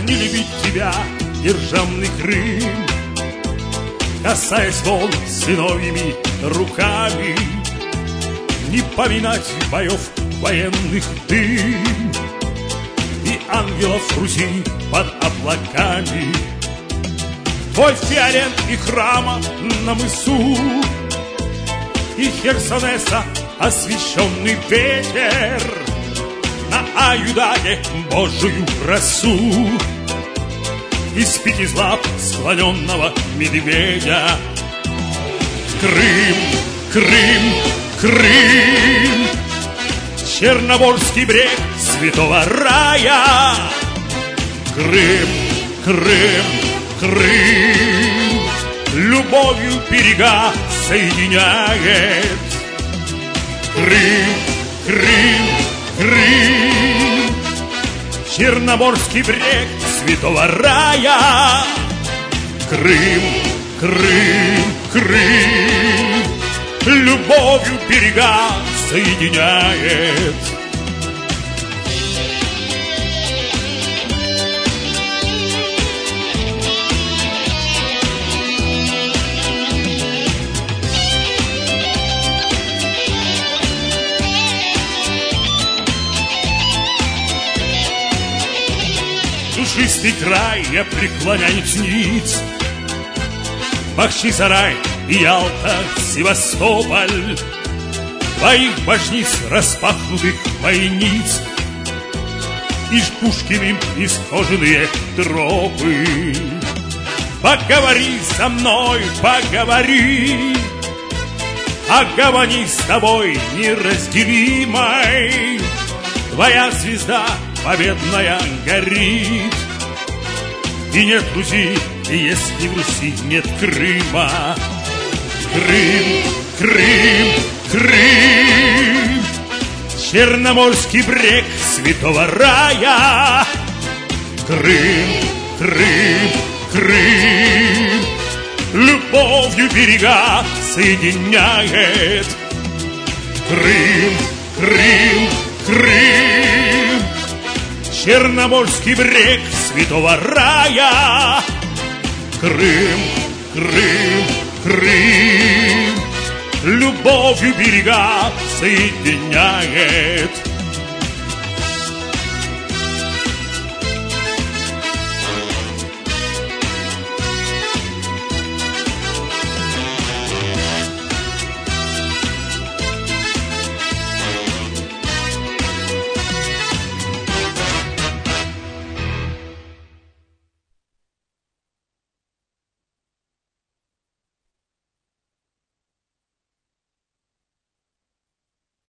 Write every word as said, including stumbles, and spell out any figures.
не любить тебя, державный Крым, касаясь волн сыновьими руками, не поминать боев военных дым и ангелов Руси под облаками. Твой фиолет и храма на мысу, и Херсонеса освещенный ветер на Аюдаге Божию росу, из пяти лап склоненного медведя. Крым, Крым, Крым, Черноморский брег святого рая. Крым, Крым, Крым, любовью берега соединяет. Крым, Крым, Крым, Черноморский брег святого рая. Крым, Крым, Крым, любовью берега соединяет. Душистый край я преклоняюсь ниц, Бахчисарай, Ялта, Севастополь, твоих божниц распахнутых бойниц, и Пушкиным исхоженные тропы. Поговори со мной, поговори, а гавани с тобой неразделимой. Твоя звезда победная горит, и нет Руси, если в Руси нет Крыма. Крым, Крым, Крым, Черноморский брег святого рая. Крым, Крым, Крым, любовью берега соединяет. Крым, Крым, Крым, Черноморский брег святого рая. Крым, Крым, Крым, любовью берега соединяет.